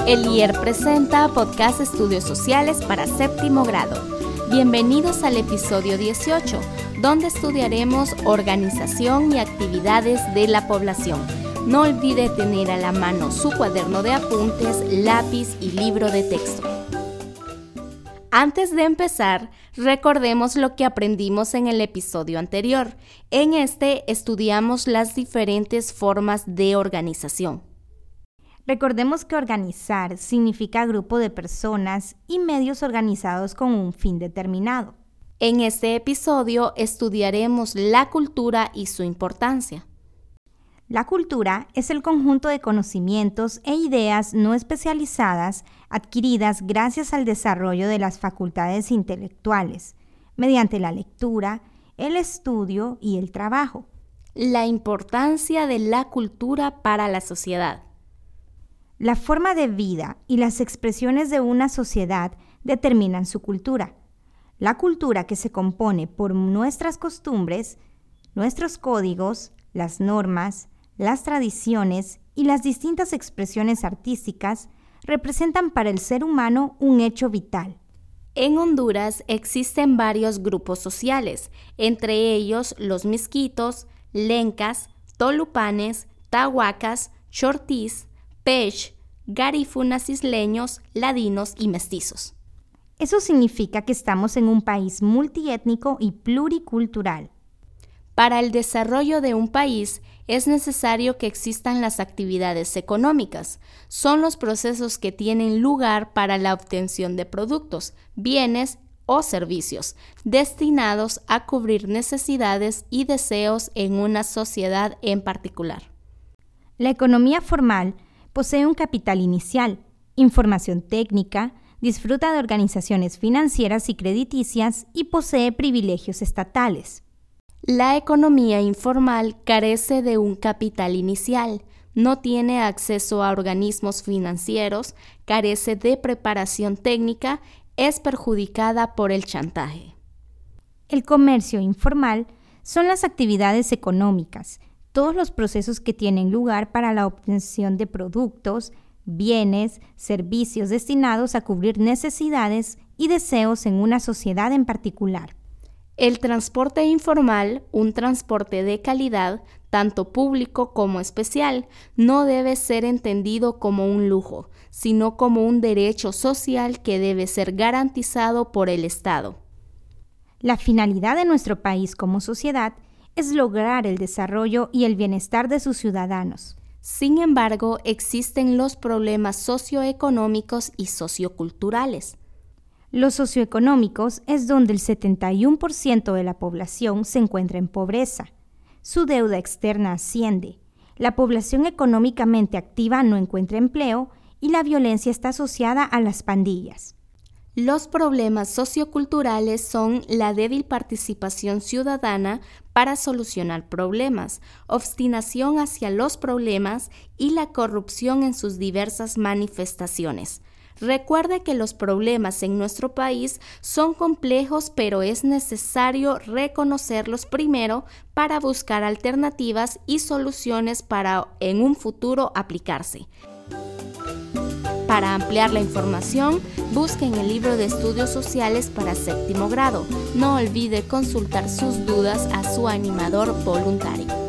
El IER presenta Podcast Estudios Sociales para séptimo grado. Bienvenidos al episodio 18, donde estudiaremos organización y actividades de la población. No olvide tener a la mano su cuaderno de apuntes, lápiz y libro de texto. Antes de empezar, recordemos lo que aprendimos en el episodio anterior. En este estudiamos las diferentes formas de organización. Recordemos que organizar significa grupo de personas y medios organizados con un fin determinado. En este episodio estudiaremos la cultura y su importancia. La cultura es el conjunto de conocimientos e ideas no especializadas adquiridas gracias al desarrollo de las facultades intelectuales, mediante la lectura, el estudio y el trabajo. La importancia de la cultura para la sociedad. La forma de vida y las expresiones de una sociedad determinan su cultura. La cultura que se compone por nuestras costumbres, nuestros códigos, las normas, las tradiciones y las distintas expresiones artísticas representan para el ser humano un hecho vital. En Honduras existen varios grupos sociales, entre ellos los misquitos, lencas, tolupanes, tahuacas, chortís, pech, garífunas isleños, ladinos y mestizos. Eso significa que estamos en un país multiétnico y pluricultural. Para el desarrollo de un país es necesario que existan las actividades económicas. Son los procesos que tienen lugar para la obtención de productos, bienes o servicios, destinados a cubrir necesidades y deseos en una sociedad en particular. La economía formal posee un capital inicial, información técnica, disfruta de organizaciones financieras y crediticias y posee privilegios estatales. La economía informal carece de un capital inicial, no tiene acceso a organismos financieros, carece de preparación técnica, es perjudicada por el chantaje. El comercio informal son las actividades económicas, todos los procesos que tienen lugar para la obtención de productos, bienes, servicios destinados a cubrir necesidades y deseos en una sociedad en particular. El transporte informal, un transporte de calidad, tanto público como especial, no debe ser entendido como un lujo, sino como un derecho social que debe ser garantizado por el Estado. La finalidad de nuestro país como sociedad es lograr el desarrollo y el bienestar de sus ciudadanos. Sin embargo, existen los problemas socioeconómicos y socioculturales. Los socioeconómicos es donde el 71% de la población se encuentra en pobreza. Su deuda externa asciende. La población económicamente activa no encuentra empleo y la violencia está asociada a las pandillas. Los problemas socioculturales son la débil participación ciudadana para solucionar problemas, obstinación hacia los problemas y la corrupción en sus diversas manifestaciones. Recuerde que los problemas en nuestro país son complejos, pero es necesario reconocerlos primero para buscar alternativas y soluciones para en un futuro aplicarse. Para ampliar la información, busquen el libro de estudios sociales para séptimo grado. No olvide consultar sus dudas a su animador voluntario.